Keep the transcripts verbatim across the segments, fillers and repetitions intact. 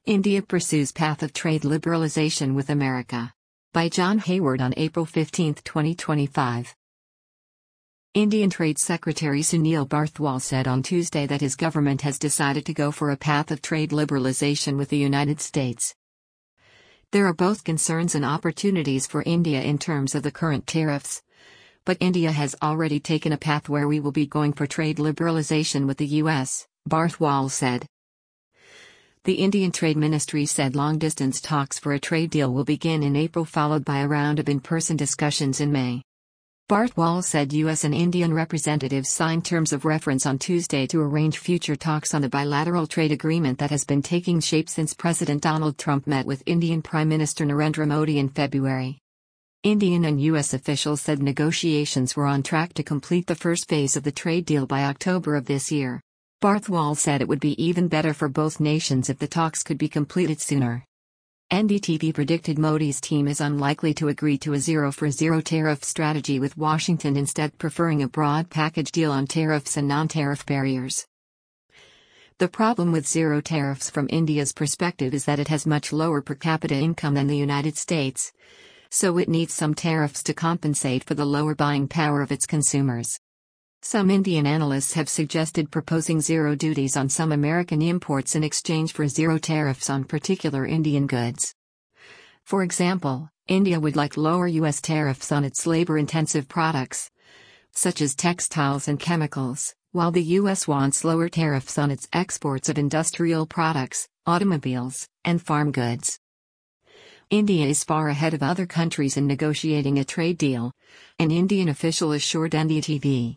India pursues path of trade liberalization with America. By John Hayward on April fifteenth, twenty twenty-five. Indian Trade Secretary Sunil Barthwal said on Tuesday that his government has decided to go for a path of trade liberalization with the United States. There are both concerns and opportunities for India in terms of the current tariffs. But India has already taken a path where we will be going for trade liberalization with the U S, Barthwal said. The Indian Trade Ministry said long-distance talks for a trade deal will begin in April, followed by a round of in-person discussions in May. Barthwal said U S and Indian representatives signed terms of reference on Tuesday to arrange future talks on the bilateral trade agreement that has been taking shape since President Donald Trump met with Indian Prime Minister Narendra Modi in February. Indian and U S officials said negotiations were on track to complete the first phase of the trade deal by October of this year. Barthwal said it would be even better for both nations if the talks could be completed sooner. N D T V predicted Modi's team is unlikely to agree to a zero-for-zero tariff strategy, with Washington instead preferring a broad package deal on tariffs and non-tariff barriers. The problem with zero tariffs from India's perspective is that it has much lower per capita income than the United States, so it needs some tariffs to compensate for the lower buying power of its consumers. Some Indian analysts have suggested proposing zero duties on some American imports in exchange for zero tariffs on particular Indian goods. For example, India would like lower U S tariffs on its labor-intensive products, such as textiles and chemicals, while the U S wants lower tariffs on its exports of industrial products, automobiles, and farm goods. India is far ahead of other countries in negotiating a trade deal, an Indian official assured N D T V.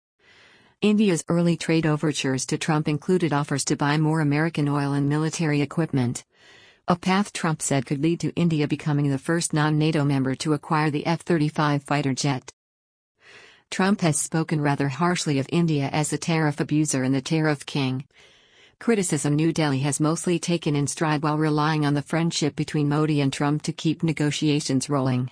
India's early trade overtures to Trump included offers to buy more American oil and military equipment, a path Trump said could lead to India becoming the first non-NATO member to acquire the F thirty-five fighter jet. Trump has spoken rather harshly of India as the tariff abuser and the tariff king, criticism New Delhi has mostly taken in stride while relying on the friendship between Modi and Trump to keep negotiations rolling.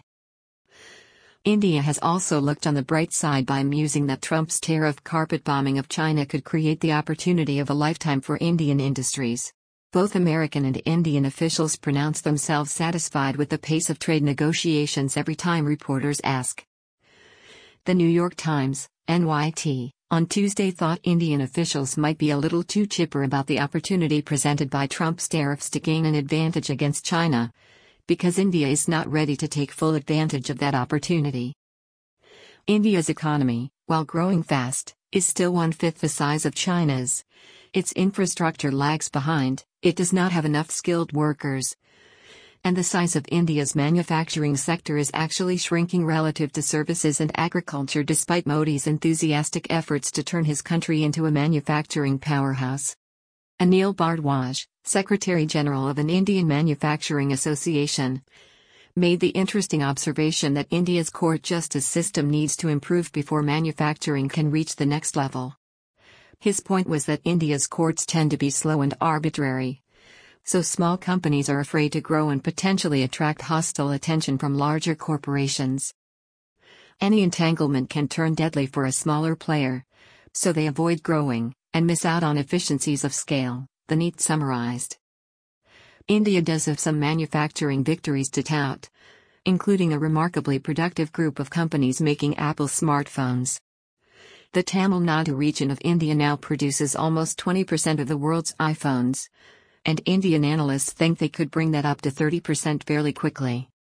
India has also looked on the bright side by musing that Trump's tariff carpet bombing of China could create the opportunity of a lifetime for Indian industries. Both American and Indian officials pronounce themselves satisfied with the pace of trade negotiations every time reporters ask. The New York Times, N Y T, on Tuesday thought Indian officials might be a little too chipper about the opportunity presented by Trump's tariffs to gain an advantage against China, because India is not ready to take full advantage of that opportunity. India's economy, while growing fast, is still one-fifth the size of China's. Its infrastructure lags behind, it does not have enough skilled workers, and the size of India's manufacturing sector is actually shrinking relative to services and agriculture despite Modi's enthusiastic efforts to turn his country into a manufacturing powerhouse. Anil Bhardwaj, Secretary General of an Indian Manufacturing Association, made the interesting observation that India's court justice system needs to improve before manufacturing can reach the next level. His point was that India's courts tend to be slow and arbitrary, so small companies are afraid to grow and potentially attract hostile attention from larger corporations. Any entanglement can turn deadly for a smaller player, so they avoid growing and miss out on efficiencies of scale, the N E T summarized. India does have some manufacturing victories to tout, including a remarkably productive group of companies making Apple smartphones. The Tamil Nadu region of India now produces almost twenty percent of the world's iPhones, and Indian analysts think they could bring that up to thirty percent fairly quickly.